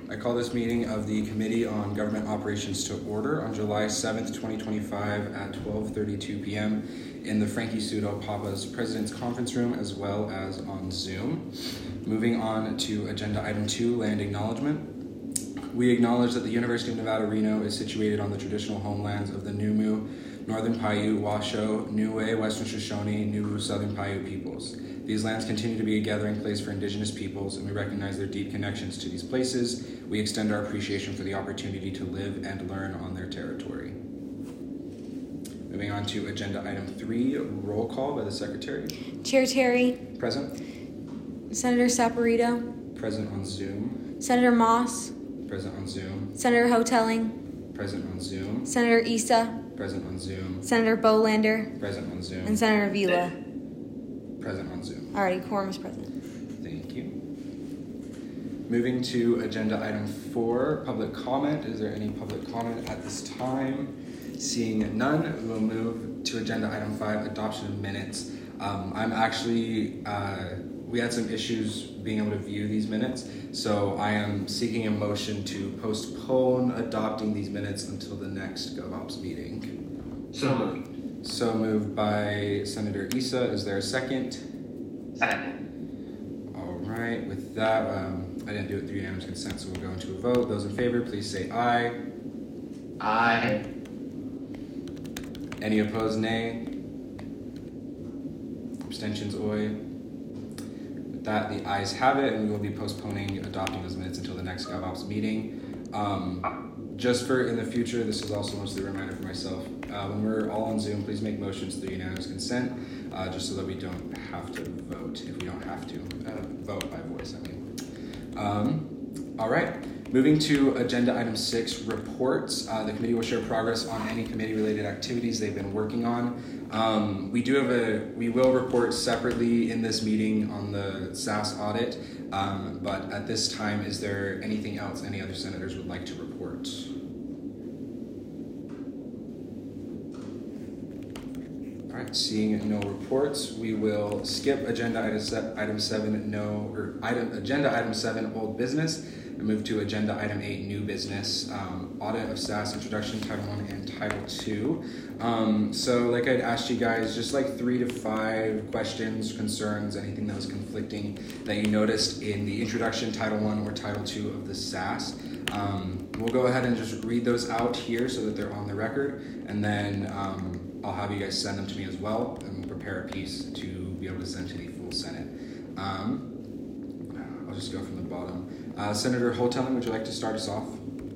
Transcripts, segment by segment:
I call this meeting of the Committee on Government Operations to order on July 7th, 2025 at 12:32 p.m. in the Frankie Sudo Papa's President's Conference Room, as well as on Zoom. Moving on to Agenda Item 2, Land Acknowledgement. We acknowledge that the University of Nevada, Reno is situated on the traditional homelands of the Numu, Northern Paiute, Washoe, Niue, Western Shoshone, Nubu, Southern Paiute peoples. These lands continue to be a gathering place for Indigenous peoples, and we recognize their deep connections to these places. We extend our appreciation for the opportunity to live and learn on their territory. Moving on to Agenda Item 3, roll call by the Secretary. Chair Terry. Present. Senator Saporito. Present on Zoom. Senator Moss. Present on Zoom. Senator Hotelling. Present on Zoom. Senator Issa. Present on Zoom. Senator Bolander. Present on Zoom. And Senator Vila. Present on Zoom. Alrighty, quorum is present. Thank you. Moving to Agenda Item 4, public comment. Is there any public comment at this time? Seeing none, we will move to Agenda Item 5, adoption of minutes. We had some issues being able to view these minutes, so I am seeking a motion to postpone adopting these minutes until the next GovOps meeting. So moved. So moved by Senator Issa. Is there a second? Second. All right. With that, I didn't do it through unanimous consent, so we'll go into a vote. Those in favor, please say aye. Aye. Any opposed, nay. Abstentions, oi. With that, the ayes have it, and we will be postponing adopting those minutes until the next GovOps meeting. Just for in the future, this is also mostly a reminder for myself. When we're all on Zoom, please make motions through unanimous consent, just so that we don't have to vote if we don't have to vote by voice. All right. Moving to Agenda Item 6, reports. The committee will share progress on any committee-related activities they've been working on. We will report separately in this meeting on the SAS audit, but at this time, is there anything else any other senators would like to report? All right, seeing no reports, we will skip Agenda Item 7, Agenda Item 7, old business, and move to Agenda Item 8, new business, audit of SAS, introduction, Title 1 and Title 2. So like I'd asked you guys, just like 3 to 5 questions, concerns, anything that was conflicting that you noticed in the introduction, Title 1 or Title 2 of the SAS. We'll go ahead and just read those out here so that they're on the record, and then I'll have you guys send them to me as well, and we'll prepare a piece to be able to send to the full Senate. I'll just go from the bottom. Senator Hotelling, would you like to start us off?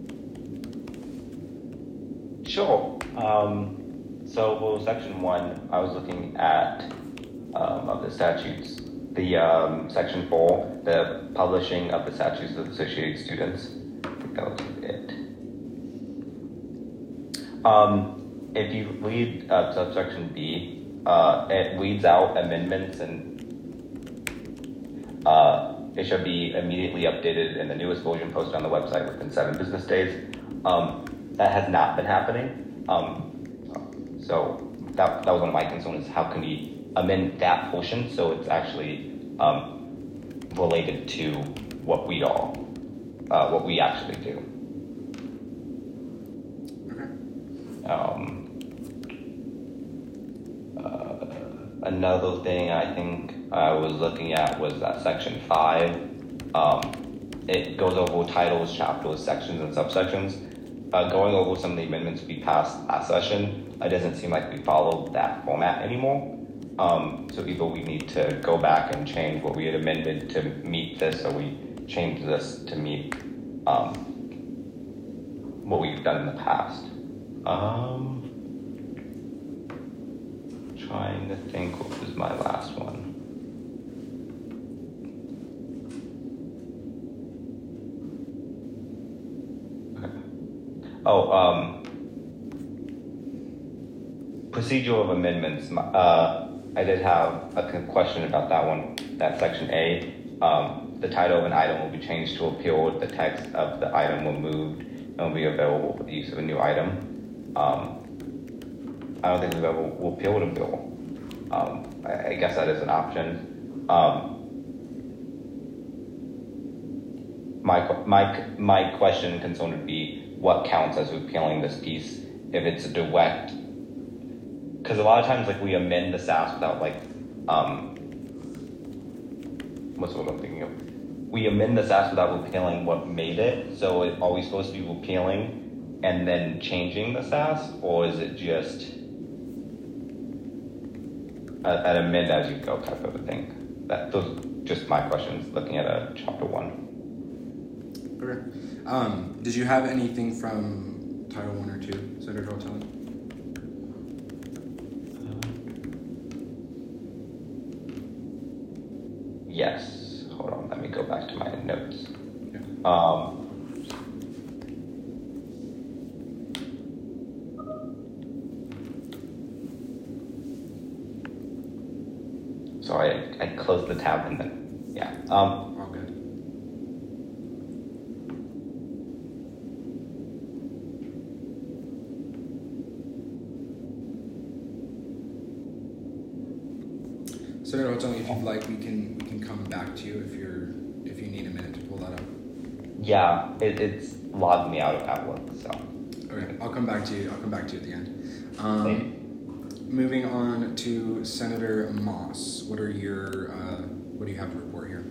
Sure. So for Section 1, I was looking at of the statutes, the Section 4, the publishing of the statutes of associated students. I think that was it. If you read subsection B, it weeds out amendments, and it should be immediately updated in the newest version posted on the website within 7 business days. That has not been happening. So that was one of my concerns. How can we amend that portion so it's actually related to what we actually do? Another thing I think I was looking at was that Section 5. It goes over titles, chapters, sections, and subsections. Going over some of the amendments we passed last session, it doesn't seem like we followed that format anymore. So either we need to go back and change what we had amended to meet this, or we change this to meet what we've done in the past. Trying to think what was my last one. Procedure of amendments. I did have a question about that one. That Section A. The title of an item will be changed to appeal. The text of the item removed and will be available for the use of a new item. I don't think we've ever repealed a bill. I guess that is an option. my question and concern would be what counts as repealing this piece if it's a direct. Because a lot of times, like, we amend the SAS without, like, what's what I'm thinking of? We amend the SAS without repealing what made it. So are we supposed to be repealing and then changing the SAS, or is it just an amend as you go type of a thing? Those are just my questions looking at chapter 1. Okay. Did you have anything from Title 1 or 2, Senator Rotella? Yes. Hold on. Let me go back to my notes. Yeah. So I closed the tab and then, yeah. All good. Senator Rotella, if you'd like, we can come back to you if you need a minute to pull that up. Yeah, it's logged me out of Outlook, so. Okay, I'll come back to you at the end. Thank you. Moving on to Senator Moss. What do you have to report here?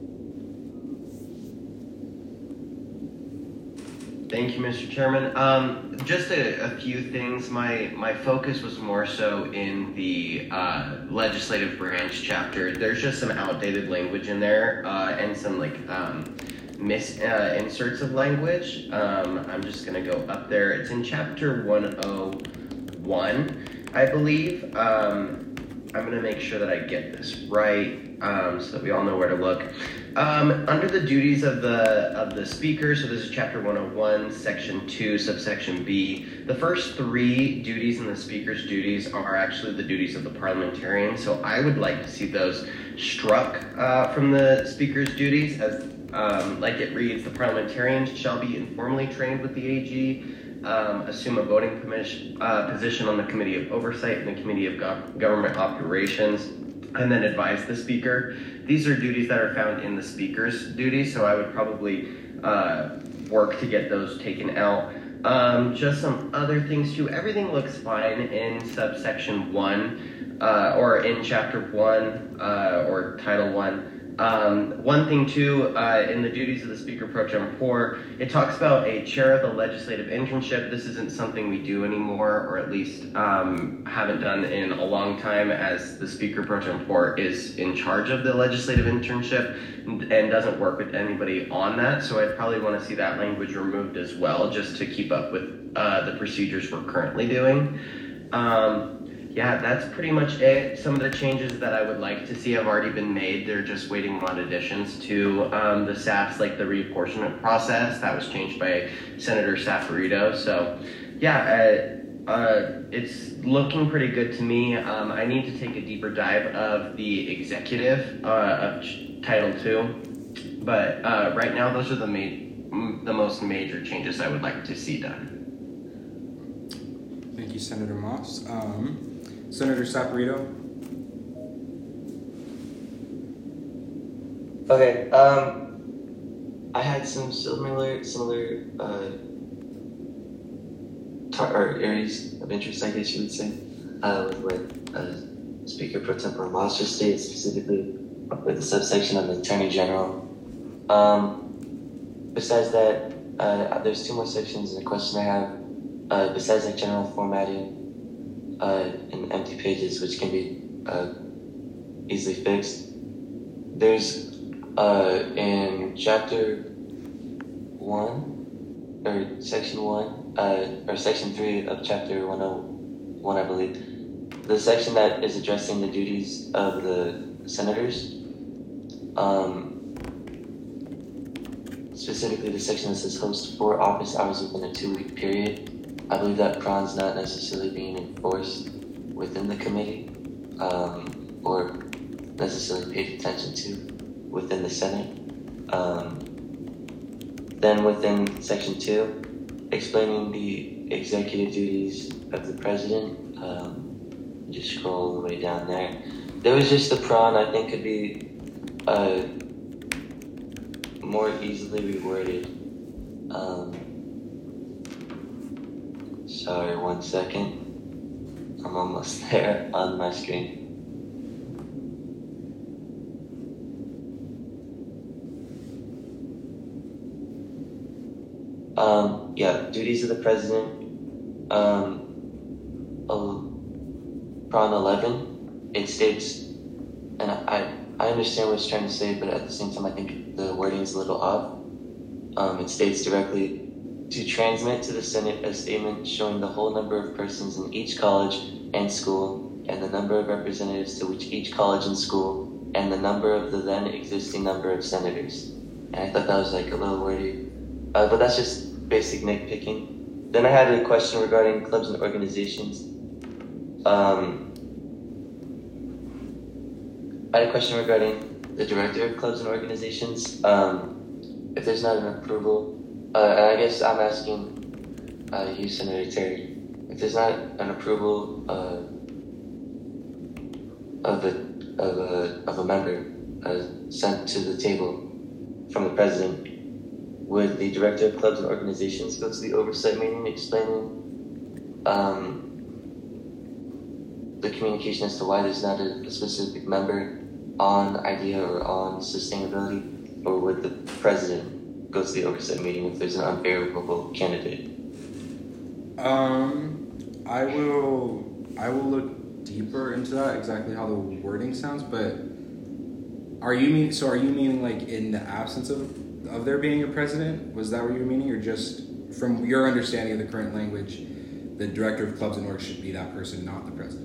Thank you, Mr. Chairman. Just a few things. My focus was more so in the legislative branch chapter. There's just some outdated language in there and some inserts of language. I'm just going to go up there. It's in chapter 101, I believe. I'm going to make sure that I get this right so that we all know where to look. Under the duties of the speaker, so this is chapter 101, section 2, subsection B. The first 3 duties in the speaker's duties are actually the duties of the parliamentarian. So I would like to see those struck from the speaker's duties as like it reads, the parliamentarian shall be informally trained with the AG, assume a voting position on the Committee of Oversight and the Committee of Government Operations, and then advise the speaker. These are duties that are found in the speaker's duties, so I would probably work to get those taken out. Just some other things too. Everything looks fine in subsection 1 or in chapter 1 or title 1. One thing too, in the duties of the Speaker Pro Tempore, it talks about a chair of the legislative internship. This isn't something we do anymore, or at least haven't done in a long time, as the Speaker Pro Tempore is in charge of the legislative internship and doesn't work with anybody on that. So I'd probably want to see that language removed as well, just to keep up with the procedures we're currently doing. Yeah, that's pretty much it. Some of the changes that I would like to see have already been made. They're just waiting on additions to the SAFs, like the reapportionment process. That was changed by Senator Saporito. So, yeah, it's looking pretty good to me. I need to take a deeper dive of the executive of Title II. But right now, those are the most major changes I would like to see done. Thank you, Senator Moss. Senator Saporito. Okay, I had some similar areas of interest, I guess you would say, with what Speaker Pro Tempore Moss just stated, specifically with the subsection on the Attorney General. Besides that, there's 2 more sections and a question I have. Besides like general formatting and empty pages, which can be easily fixed, there's in chapter 1 or section 1 or section 3 of chapter 101, I believe, the section that is addressing the duties of the senators, specifically the section that says host 4 office hours within a 2-week period. I believe that PRON's not necessarily being enforced within the committee or necessarily paid attention to within the Senate. Then within section 2, explaining the executive duties of the president, just scroll all the way down there. There was just the PRON I think could be more easily reworded. Sorry, 1 second. I'm almost there on my screen. Duties of the president. Prawn 11, it states, and I understand what it's trying to say, but at the same time, I think the wording is a little off. It states directly, to transmit to the Senate a statement showing the whole number of persons in each college and school, and the number of representatives to which each college and school, and the number of the then existing number of senators. And I thought that was like a little wordy, but that's just basic nitpicking. Then I had a question regarding clubs and organizations. I had a question regarding the director of clubs and organizations. If there's not an approval, and I guess I'm asking you, Senator Terry, if there's not an approval of a member sent to the table from the president, would the director of clubs and organizations go to the oversight meeting explaining the communication as to why there's not a specific member on IDEA or on sustainability, or would the president go to the oversight meeting if there's an unfavorable candidate? I will look deeper into that, exactly how the wording sounds, but are you meaning like in the absence of there being a president? Was that what you were meaning, or just from your understanding of the current language, the director of clubs and orgs should be that person, not the president?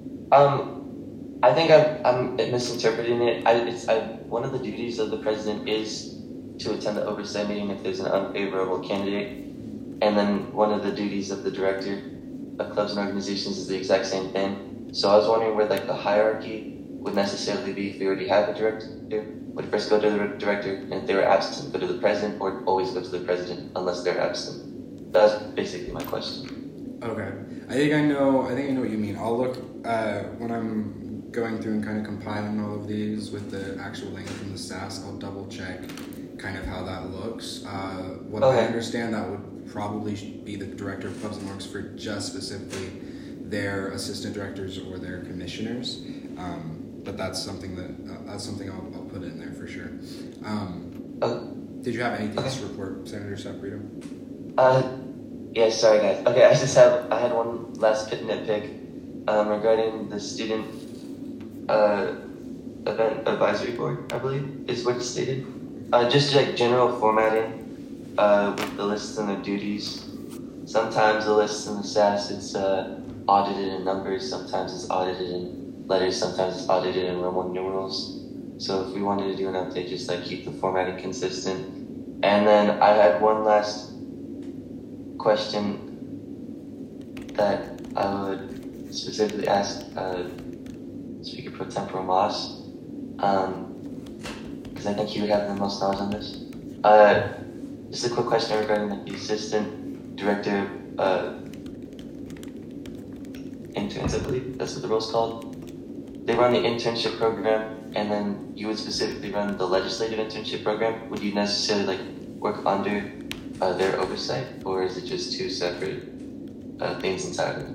I think I'm misinterpreting it. One of the duties of the president is to attend the oversight meeting if there's an unfavorable candidate, and then one of the duties of the director of clubs and organizations is the exact same thing. So I was wondering where like the hierarchy would necessarily be if we already have a director. Would it first go to the director, and if they were absent, go to the president, or always go to the president unless they're absent? That's basically my question. Okay, I think I know what you mean. I'll look when I'm going through and kind of compiling all of these with the actual language from the SAS. I'll double check kind of how that looks. What I understand, that would probably be the director of clubs and orgs for just specifically their assistant directors or their commissioners. But that's something I'll put in there for sure. Did you have anything else to report, Senator Saporito? Yeah, sorry guys. Okay, I had one last nitpick regarding the student event advisory board, I believe, is what it stated. Just like general formatting with the lists and the duties. Sometimes the lists in the SAS, it's audited in numbers, sometimes it's audited in letters, sometimes it's audited in Roman numerals. So if we wanted to do an update, just like keep the formatting consistent. And then I had one last question that I would specifically ask Speaker Pro Tempore Moss, because I think he would have the most knowledge on this. Just a quick question regarding the assistant director interns, I believe that's what the role's called. They run the internship program, and then you would specifically run the legislative internship program. Would you necessarily like work under their oversight, or is it just two separate things entirely?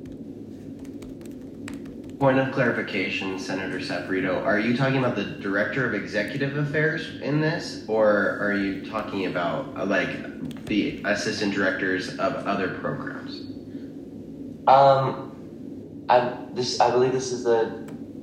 Point of clarification, Senator Saporito, are you talking about the Director of Executive Affairs in this, or are you talking about like the assistant directors of other programs? I believe this is the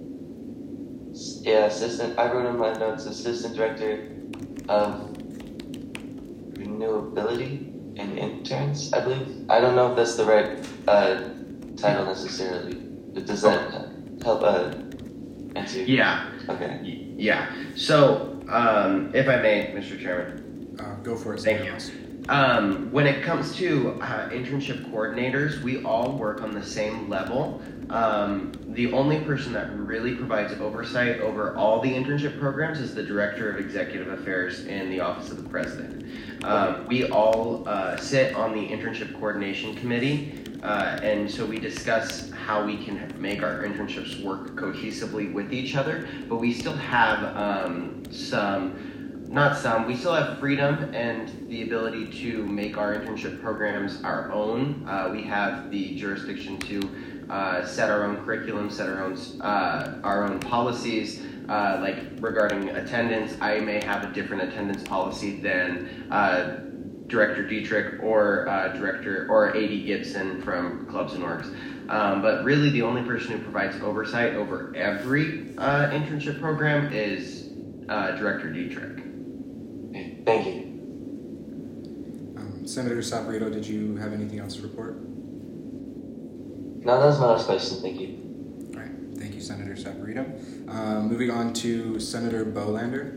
assistant. I wrote in my notes assistant director of renewability and interns, I believe. I don't know if that's the right title necessarily. But does that help answer? Yeah. Okay. Yeah. So, if I may, Mr. Chairman. Go for it. Thank you. When it comes to internship coordinators, we all work on the same level. The only person that really provides oversight over all the internship programs is the Director of Executive Affairs in the Office of the President. We all sit on the Internship Coordination Committee, and so we discuss how we can make our internships work cohesively with each other, but we still have some not some. We still have freedom and the ability to make our internship programs our own. We have the jurisdiction to set our own curriculum, set our own policies. Like regarding attendance, I may have a different attendance policy than Director Dietrich or Director or AD Gibson from Clubs and Orgs. But really, the only person who provides oversight over every internship program is Director Dietrich. Okay, thank you. Senator Saporito, did you have anything else to report? No, that was my last question. Thank you. All right, thank you, Senator Saporito. Moving on to Senator Bolander.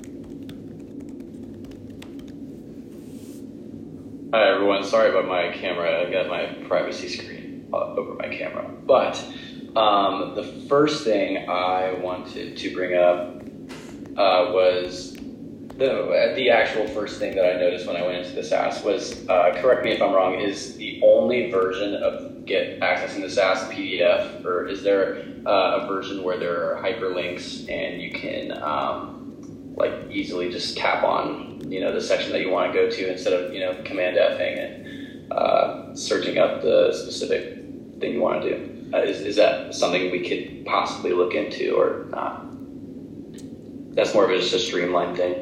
Hi everyone, sorry about my camera. I got my privacy screen over my camera. But the first thing I wanted to bring up was the actual first thing that I noticed when I went into the SAS was, correct me if I'm wrong, is the only version of accessing the SAS PDF, or is there a version where there are hyperlinks and you can like easily just tap on the section that you want to go to instead of command Fing and searching up the specific thing you want to do? Is that something we could possibly look into or not? That's more of just a streamlined thing.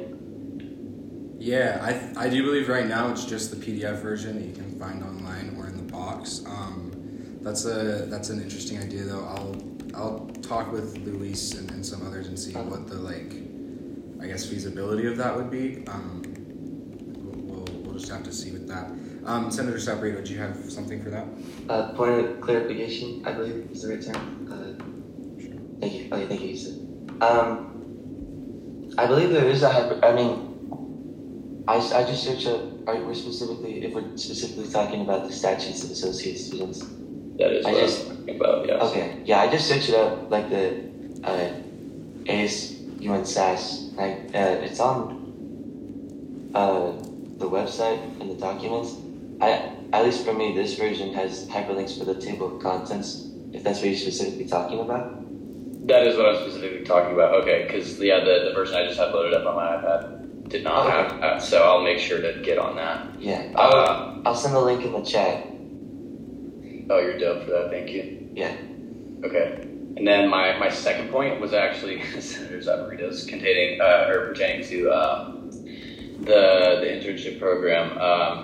Yeah, I do believe right now it's just the PDF version that you can find online or in the box. That's an interesting idea though. I'll talk with Luis and some others and see what the feasibility of that would be. We'll just have to see with that. Senator Saporito, do you have something for that? Point of clarification, I believe is the right term. Sure. Thank you. Okay, thank you, Yusuf. I believe there is a I just searched up. We're specifically talking about the statutes of associate students. That is what I'm talking about, yes. Okay, yeah, I just searched it up, like the ASUN SAS. It's on the website and the documents. At least for me, this version has hyperlinks for the table of contents, if that's what you're specifically talking about. That is what I'm specifically talking about. Okay, because the version I just had loaded up on my iPad did not have that, so I'll make sure to get on that. Yeah, I'll send the link in the chat. Oh, you're dope for that. Thank you. Yeah. Okay. And then my second point was actually Senator Saporito's pertaining to the internship program.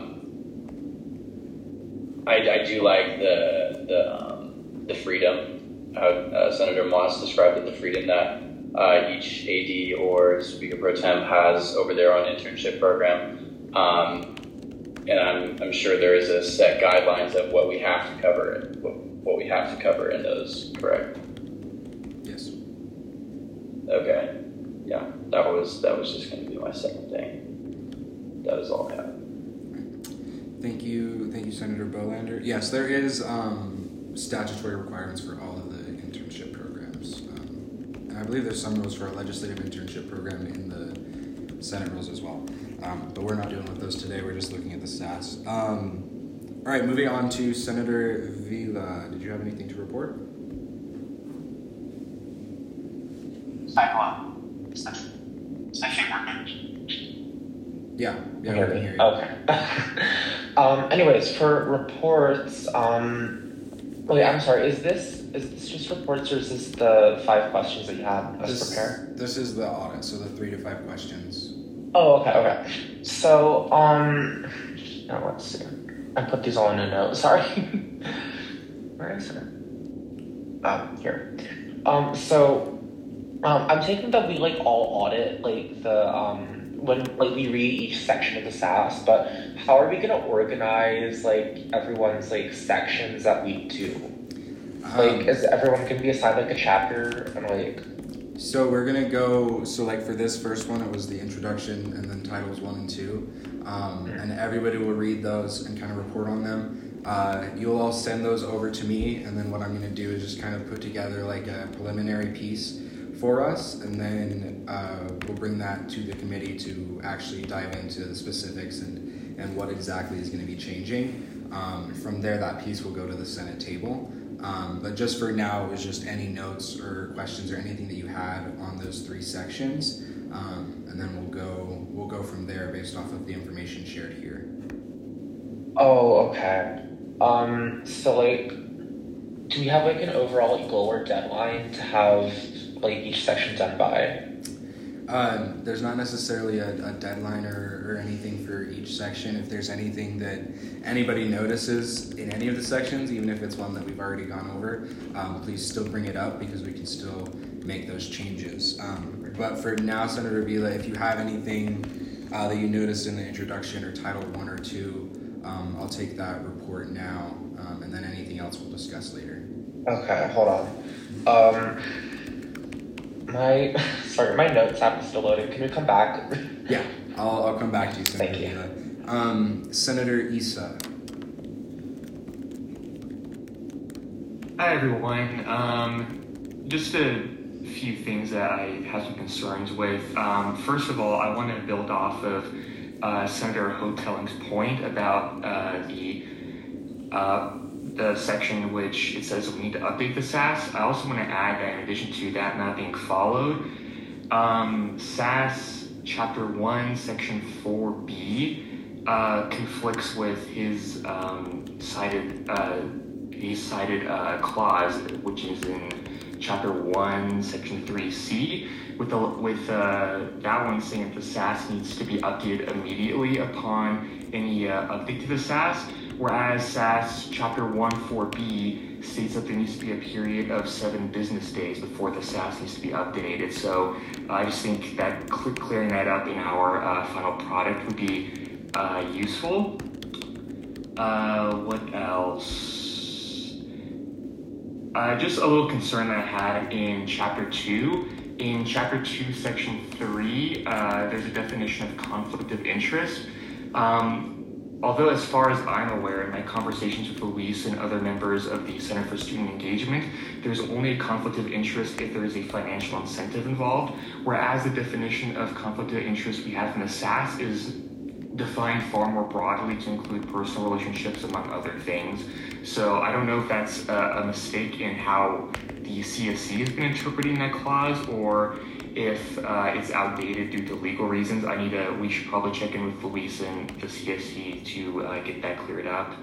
I do like the freedom, how Senator Moss described it, the freedom that each AD or Speaker Pro Tem has over their own internship program. And I'm sure there is a set guidelines of what we have to cover, what we have to cover in those, correct? Yes. Okay. Yeah, that was just going to be my second thing. That is all I have. Thank you, Senator Bolander. Yes, there is statutory requirements for all of the internship programs, and I believe there's some rules for a legislative internship program in the Senate rules as well. But we're not dealing with those today. We're just looking at the SAS. All right, moving on to Senator Vila. Did you have anything to report? Hi, hello. Is that thing working? Yeah, we can hear you. Okay. Anyways, for reports, okay, I'm sorry. Is this just reports, or is this the 5 questions that you have us prepare? This is the audit, so the 3 to 5 questions. Oh, okay. So, now let's see. I put these all in a note. Sorry. Where is it? Here. I'm taking that we all audit when we read each section of the SAS, but how are we gonna organize everyone's sections that we do? Is everyone gonna be assigned a chapter and So we're gonna go. So for this first one, it was the introduction and then titles 1 and 2, and everybody will read those and kind of report on them. You'll all send those over to me, and then what I'm gonna do is just kind of put together a preliminary piece for us, and then we'll bring that to the committee to actually dive into the specifics and what exactly is going to be changing. From there, that piece will go to the Senate table. But just for now, it was just any notes or questions or anything that you had on those 3 sections. and then we'll go from there based off of the information shared here. Oh, okay. So like, do we have like an overall goal or deadline to have like each section done by? There's not necessarily a deadline or anything for each section. If there's anything that anybody notices in any of the sections, even if it's one that we've already gone over, please still bring it up because we can still make those changes. But for now, Senator Vila, if you have anything that you noticed in the introduction or Title 1 or 2, I'll take that report now, and then anything else we'll discuss later. Okay, hold on. My notes app is still loading. Can we come back? Yeah, I'll come back to you, Senator Thank you. Vila. Senator Issa. Hi everyone. Just a few things that I have some concerns with. First of all, I want to build off of Senator Hotelling's point about the section in which it says we need to update the SAS. I also want to add that in addition to that not being followed, SAS Chapter 1, Section 4B conflicts with his cited clause, which is in Chapter 1, Section 3C, with that one saying that the SAS needs to be updated immediately upon any update to the SAS, whereas SAS Chapter 1, 4B states that there needs to be a period of 7 business days before the SAS needs to be updated. So I just think that clearing that up in our final product would be useful. What else? Just a little concern that I had in Chapter 2. In Chapter 2, Section 3, there's a definition of conflict of interest. Although as far as I'm aware, in my conversations with Luis and other members of the Center for Student Engagement, there's only a conflict of interest if there is a financial incentive involved, whereas the definition of conflict of interest we have in the SAS is defined far more broadly to include personal relationships among other things. So I don't know if that's a mistake in how the CSC has been interpreting that clause, or if it's outdated due to legal reasons. We should probably check in with Luis and the CSC to get that cleared up.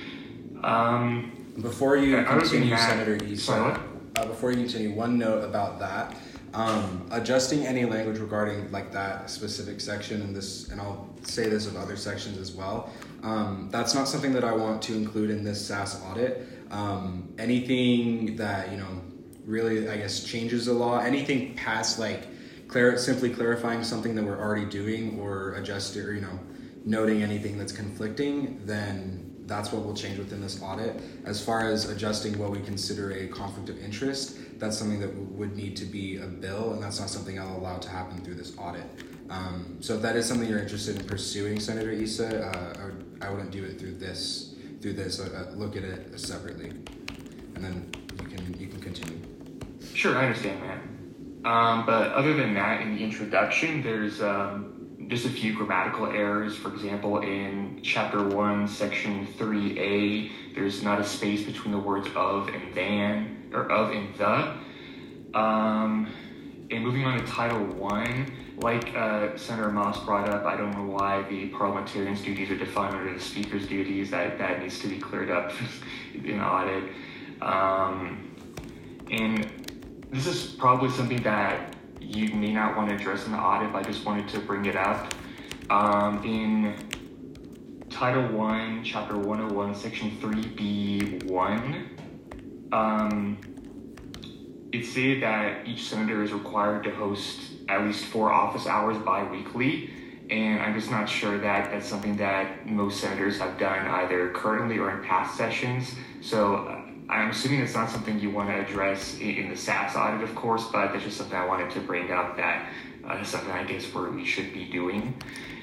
Before you continue, Senator Issa, sorry, before you continue, one note about that. Adjusting any language regarding like that specific section and I'll say this of other sections as well. That's not something that I want to include in this SAS audit. Anything that, really, I guess, changes the law, anything past like simply clarifying something that we're already doing or adjusting or, noting anything that's conflicting, then that's what will change within this audit. As far as adjusting what we consider a conflict of interest, that's something that would need to be a bill, and that's not something I'll allow to happen through this audit. So if that is something you're interested in pursuing, Senator Issa, I wouldn't do it through this. Look at it separately, and then you can continue. Sure, I understand that. But other than that, in the introduction, there's just a few grammatical errors. For example, in Chapter 1, Section 3A, there's not a space between the words of and than, or of and the. And moving on to Title 1, like Senator Moss brought up, I don't know why the parliamentarian's duties are defined under the speaker's duties. That needs to be cleared up in the audit. And this is probably something that you may not want to address in the audit, but I just wanted to bring it up. In Title 1, Chapter 101, Section 3B1, it stated that each senator is required to host at least 4 office hours bi-weekly, and I'm just not sure that that's something that most senators have done either currently or in past sessions. So I'm assuming it's not something you want to address in the SAS audit, of course, but that's just something I wanted to bring up that is something I guess we should be doing.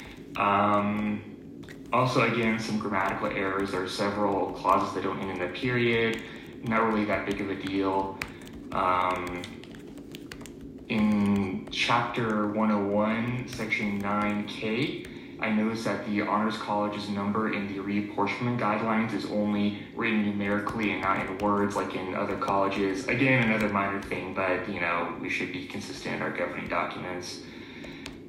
Also, again, some grammatical errors. There are several clauses that don't end in a period. Not really that big of a deal. In Chapter 101, Section 9K, I noticed that the Honors College's number in the reapportionment guidelines is only written numerically and not in words like in other colleges. Again, another minor thing, but we should be consistent in our governing documents.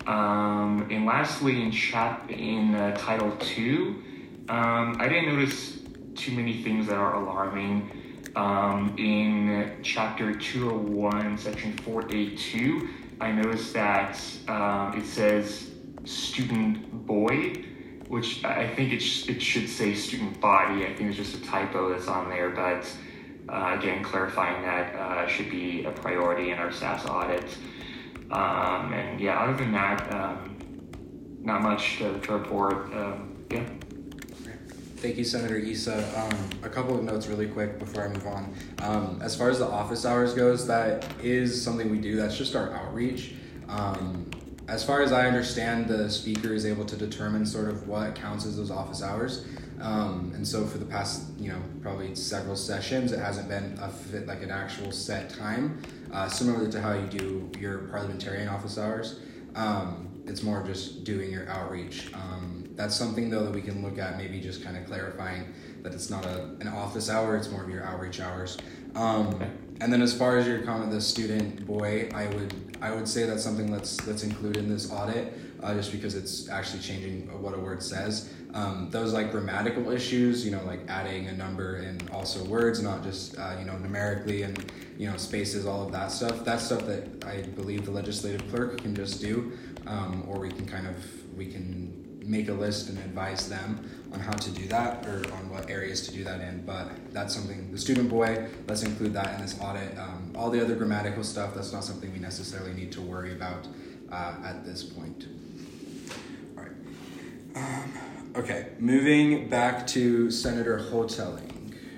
And lastly, in Title 2, I didn't notice too many things that are alarming. In Chapter 201, Section 4A2, I noticed that it says student boy, which I think it should say student body. I think it's just a typo that's on there, but again, clarifying that should be a priority in our SAS audit. And yeah, other than that, not much to report. Yeah. Thank you, Senator Issa. A couple of notes really quick before I move on. As far as the office hours goes, that is something we do. That's just our outreach. As far as I understand, the speaker is able to determine sort of what counts as those office hours. And so for the past, probably several sessions, it hasn't been like an actual set time, similar to how you do your parliamentarian office hours. It's more just doing your outreach. That's something, though, that we can look at, maybe just kind of clarifying that it's not an office hour, it's more of your outreach hours. And then as far as your comment, the student boy, I would say that's something that's included in this audit, just because it's actually changing what a word says. Those like grammatical issues, like adding a number and also words, not just, numerically and, spaces, all of that stuff. That's stuff that I believe the legislative clerk can just do, or we can make a list and advise them on how to do that or on what areas to do that in. But that's something, the student boy, let's include that in this audit. All the other grammatical stuff, that's not something we necessarily need to worry about at this point. All right. Okay, moving back to Senator Hotelling.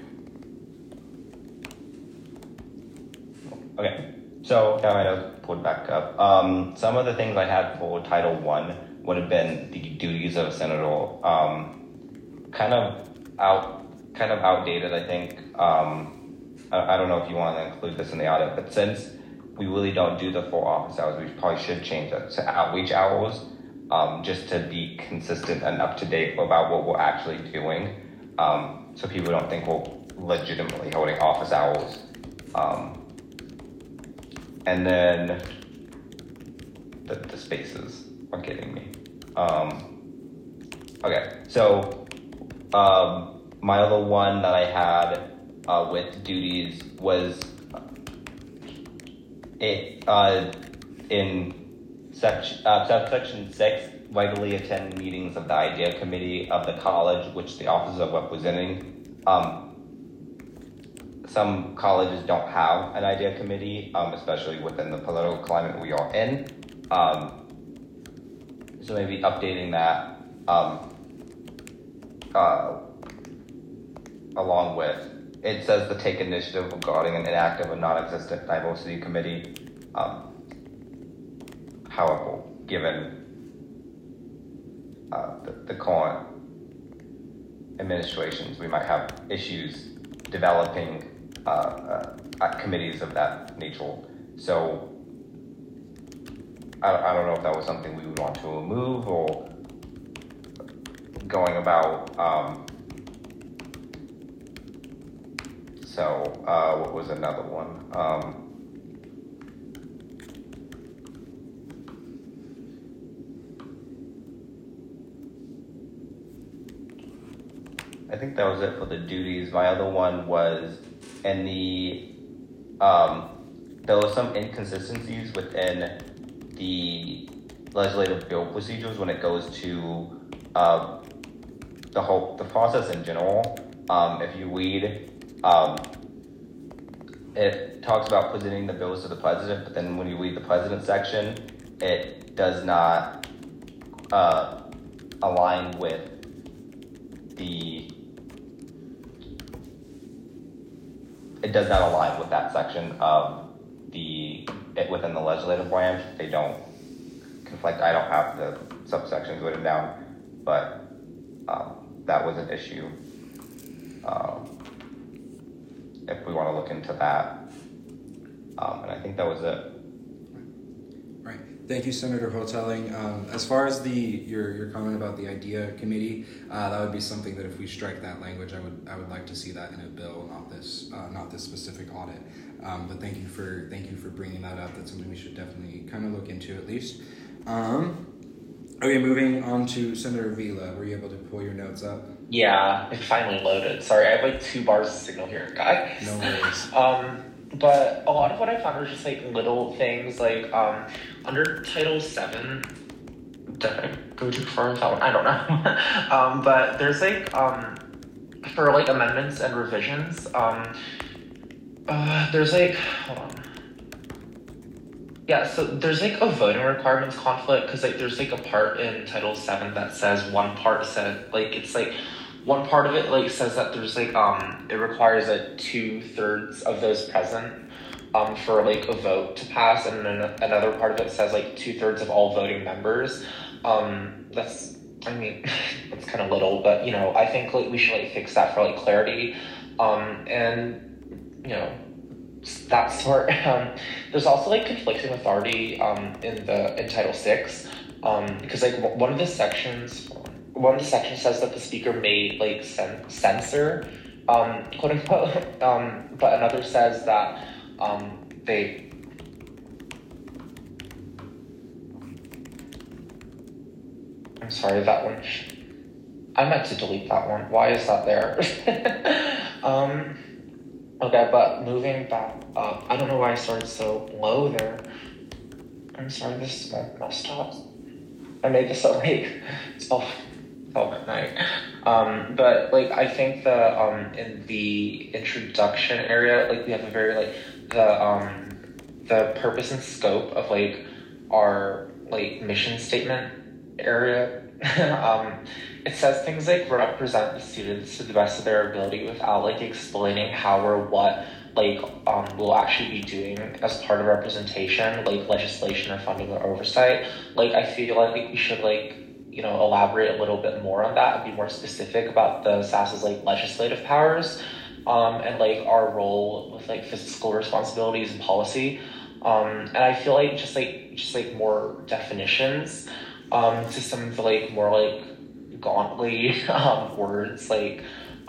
Okay, so now I know pulled back up. Some of the things I had for Title I would have been the duties of a senator. Kind of outdated, I think. I don't know if you want to include this in the audit, but since we really don't do the full office hours, we probably should change that to outreach hours, just to be consistent and up to date about what we're actually doing, so people don't think we're legitimately holding office hours. And then the spaces are getting me. Okay, so my other one that I had with duties was in subsection 6, regularly attend meetings of the IDEA Committee of the college, which the offices are representing. Some colleges don't have an IDEA Committee, especially within the political climate we are in. So maybe updating that along with, it says to take initiative regarding an inactive or non-existent diversity committee. However, given the current administrations, we might have issues developing committees of that nature. So I don't know if that was something we would want to remove or going about. What was another one? I think that was it for the duties. My other one was in the, there were some inconsistencies within the legislative bill procedures when it goes to the process in general. If you read, it talks about presenting the bills to the president, but then when you read the president section, it does not align with that section of within the legislative branch. They don't conflict. I don't have the subsections written down, but that was an issue. If we want to look into that, and I think that was it. Right. Thank you, Senator Hotelling. As far as your comment about the IDEA Committee, that would be something that if we strike that language, I would like to see that in a bill, not this specific audit. But thank you for bringing that up. That's something we should definitely kind of look into at least. Okay, moving on to Senator Vila. Were you able to pull your notes up? Yeah, it finally loaded. Sorry, I have like 2 bars of signal here, guy. No worries. But a lot of what I found was just like little things, like under Title 7. Did I go too far with that one? I don't know. But there's like for like amendments and revisions, there's like, hold on. Yeah, so there's like a voting requirements conflict because like there's like a part in Title 7 that says one part said like it's like one part of it like says that there's like it requires a 2/3 of those present for like a vote to pass, and then another part of it says like 2/3 of all voting members. That's, I mean, it's kind of little, but you know, I think like we should like fix that for like clarity, and you know, that sort. There's also like conflicting authority in Title 6, because like one of the sections says that the speaker may like censor, quote unquote, but another says that they. I'm sorry, that one. I meant to delete that one. Why is that there? Okay, but moving back up. I don't know why I started so low there. I'm sorry, this is messed up. I made this up late. It's 12 at night. But like I think in the introduction area, like we have a very like the purpose and scope of like our like mission statement area. It says things like represent the students to the best of their ability without like explaining how or what like we'll actually be doing as part of representation, like legislation or funding or oversight. Like I feel like we should like, you know, elaborate a little bit more on that and be more specific about the SAS's like legislative powers, and like our role with like fiscal responsibilities and policy. And I feel like just like more definitions to some of the like more like gauntly words, like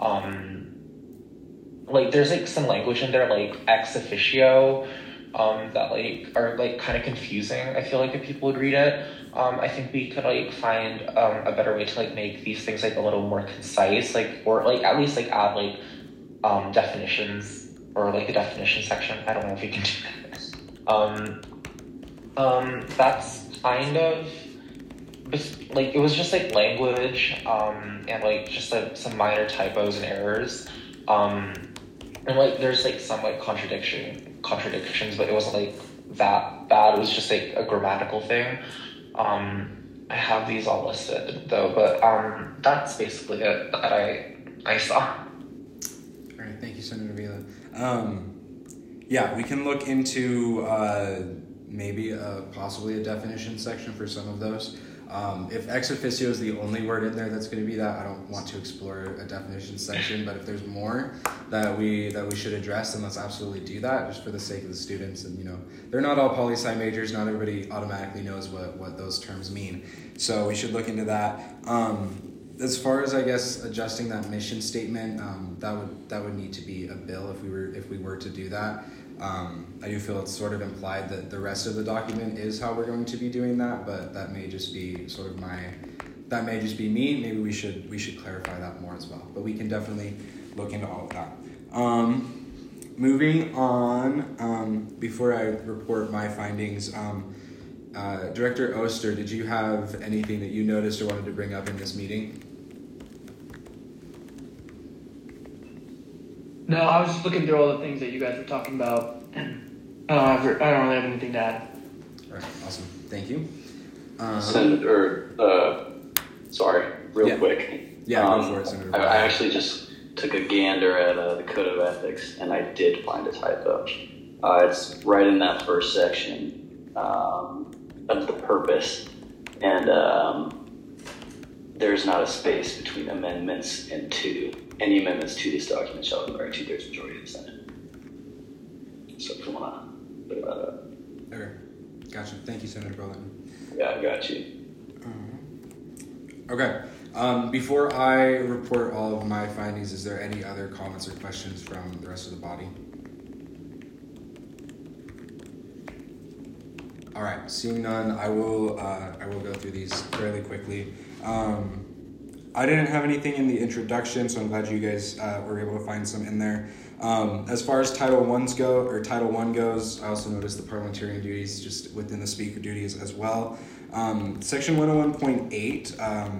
there's like some language in there like ex officio that like are like kind of confusing. I feel like if people would read it, I think we could like find a better way to like make these things like a little more concise, like, or like at least like add like definitions or like a definition section. I don't know if we can do that. That's kind of like, it was just like language and like just like some minor typos and errors, and like there's like some like contradictions, but it wasn't like that bad. It was just like a grammatical thing. I have these all listed though, but that's basically it that I saw. All right, thank you, Senator Vila. Yeah, we can look into maybe possibly a definition section for some of those. If ex officio is the only word in there that's going to be that, I don't want to explore a definition section, but if there's more that we should address, then let's absolutely do that, just for the sake of the students. And, you know, they're not all poli-sci majors, not everybody automatically knows what those terms mean, so we should look into that. As far as, I guess, adjusting that mission statement, that would need to be a bill if we were to do that. I do feel it's sort of implied that the rest of the document is how we're going to be doing that, but that may just be sort of that may just be me. Maybe we should clarify that more as well, but we can definitely look into all of that. Moving on, before I report my findings, Director Oster, did you have anything that you noticed or wanted to bring up in this meeting? No, I was just looking through all the things that you guys were talking about. I don't really have anything to add. All right, awesome. Thank you. Sorry, real quick. Yeah, go for it, Senator. I actually just took a gander at the Code of Ethics, and I did find a typo. It's right in that first section of the purpose, and there's not a space between amendments and to. Any amendments to this document shall require 2/3 majority of the Senate. So if you want to put that up. Okay, gotcha. Thank you, Senator Berlin. Yeah, I got you. Okay. Before I report all of my findings, is there any other comments or questions from the rest of the body? All right, seeing none, I will go through these fairly quickly. I didn't have anything in the introduction, so I'm glad you guys were able to find some in there. As far as Title I goes, I also noticed the parliamentarian duties just within the speaker duties as well. Section 101.8.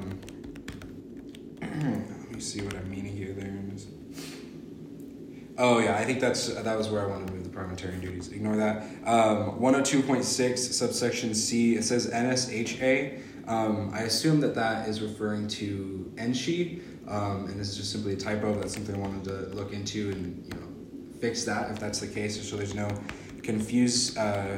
Let me see what I'm meaning here. Oh yeah, I think that was where I wanted to move the parliamentarian duties. Ignore that. 102.6 subsection C. It says NSHA. I assume that is referring to NSHE, and this is just simply a typo. That's something I wanted to look into and fix that if that's the case, so there's no confusion.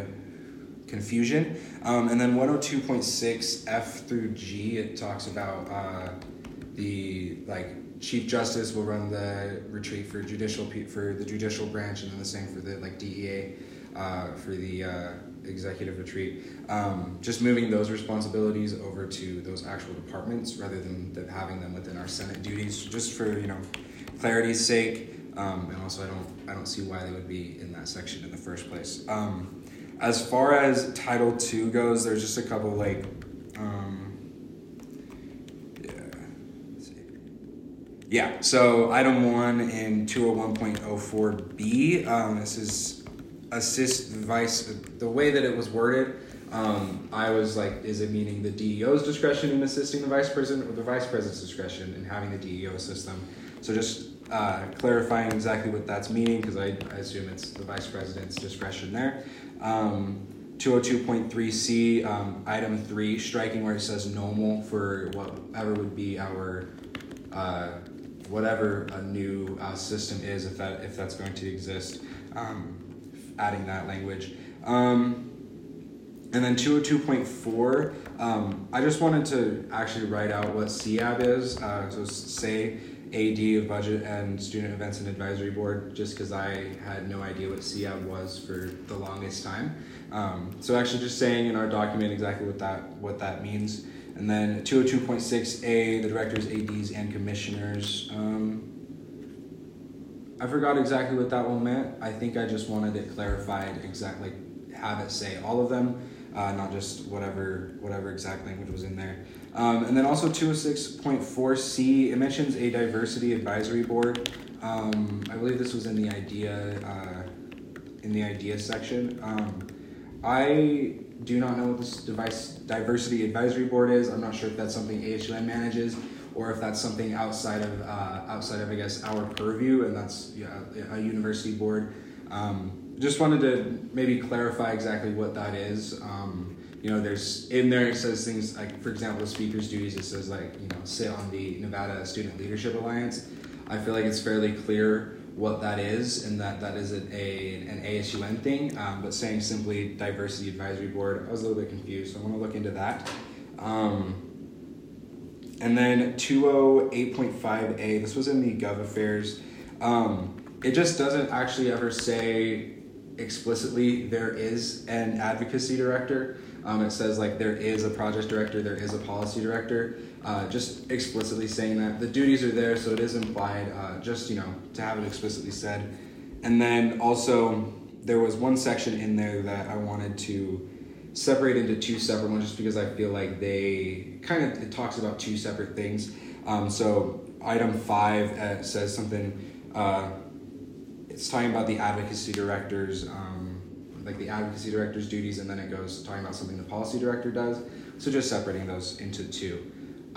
And then 102.6 F through G, it talks about the Chief Justice will run the retreat for the judicial branch, and then the same for the DEA for the executive retreat. Just moving those responsibilities over to those actual departments rather than having them within our Senate duties, just for clarity's sake. And also, I don't see why they would be in that section in the first place. As far as Title II goes, there's just a couple so item 1 in 201.04B, this is assist vice, the way that it was worded, I was like, is it meaning the DEO's discretion in assisting the vice president or the vice president's discretion in having the DEO system? So just clarifying exactly what that's meaning, because I assume it's the vice president's discretion there. 202.3C, item 3, striking where it says normal for whatever would be our whatever a new system is, if that's going to exist, adding that language. And then 202.4, I just wanted to actually write out what CAB is, so say AD of Budget and Student Events and Advisory Board, just because I had no idea what CAB was for the longest time. So actually just saying in our document exactly what that means. And then 202.6A, the directors, ADs, and commissioners. I forgot exactly what that one meant. I think I just wanted it clarified exactly, have it say all of them, not just whatever exact language was in there. And then also 206.4C, it mentions a diversity advisory board. I believe this was in the idea section. I do not know what this diversity advisory board is. I'm not sure if that's something ASUN manages, or if that's something outside of I guess our purview, and that's a university board. Just wanted to maybe clarify exactly what that is. There's in there, it says things like, for example, the speaker's duties, it says sit on the Nevada Student Leadership Alliance. I feel like it's fairly clear what that is, and that is an ASUN thing, but saying simply diversity advisory board, I was a little bit confused, so I want to look into that. And then 208.5A, this was in the Gov Affairs. It just doesn't actually ever say explicitly there is an advocacy director. It says there is a project director, there is a policy director, just explicitly saying that. The duties are there, so it is implied, just to have it explicitly said. And then also there was one section in there that I wanted to separate into two separate ones, just because I feel like it talks about two separate things. So item 5 says something, it's talking about the advocacy directors, the advocacy director's duties, and then it goes talking about something the policy director does. So just separating those into two.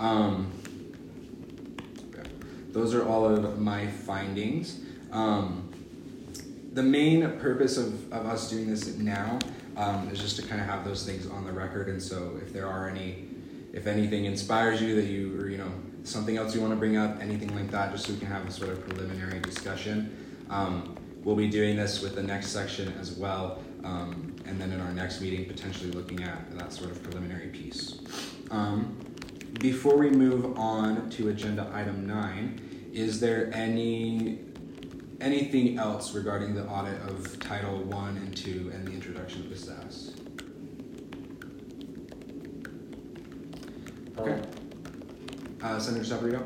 Those are all of my findings. The main purpose of us doing this now is just to kind of have those things on the record, and so if anything inspires you that or something else you want to bring up, anything like that, just so we can have a sort of preliminary discussion. We'll be doing this with the next section as well, and then in our next meeting, potentially looking at that sort of preliminary piece. Before we move on to agenda item 9, is there anything else regarding the audit of Title 1 and 2 and the introduction of the SAS? Okay. Senator Saporito?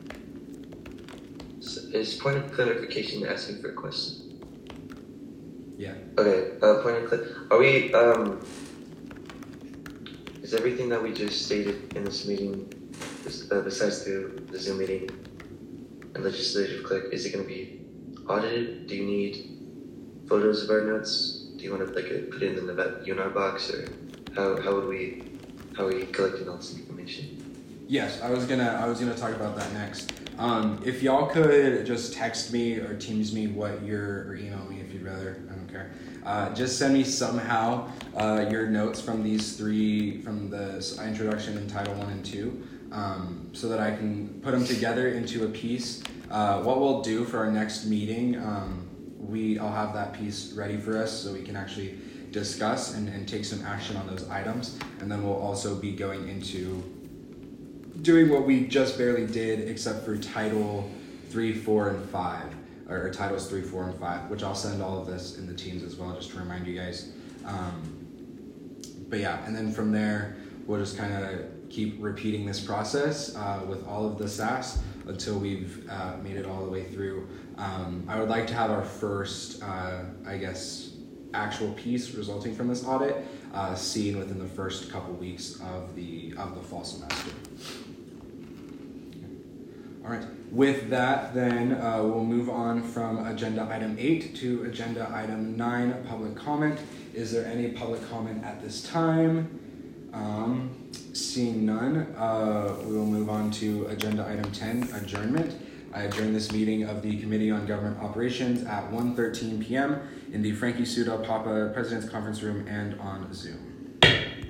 Is point of clarification asking for a question? Yeah. Okay, point and click. Are we, is everything that we just stated in this meeting, besides the Zoom meeting and legislative click, is it going to be audited? Do you need photos of our notes? Do you want to put it in the UNR box, or how are we collecting all this information? Yes, I was gonna talk about that next. If y'all could just text me or Teams me or email me if you'd rather, I don't care. Just send me somehow your notes from these three, from the introduction in Title 1 and 2, so that I can put them together into a piece. What we'll do for our next meeting, I'll have that piece ready for us so we can actually discuss and take some action on those items. And then we'll also be going into doing what we just barely did, except for Title 3, 4, and 5, or Titles 3, 4, and 5, which I'll send all of this in the Teams as well, just to remind you guys. But yeah, and then from there, we'll just kind of keep repeating this process with all of the SAS until we've made it all the way through. I would like to have our first, actual piece resulting from this audit seen within the first couple weeks of the fall semester. All right. With that, then we'll move on from agenda item 8 to agenda item 9, public comment. Is there any public comment at this time? Seeing none, we will move on to agenda item 10, adjournment. I adjourn this meeting of the Committee on Government Operations at 1:13 p.m. in the Frankie Suda Papa President's Conference Room and on Zoom.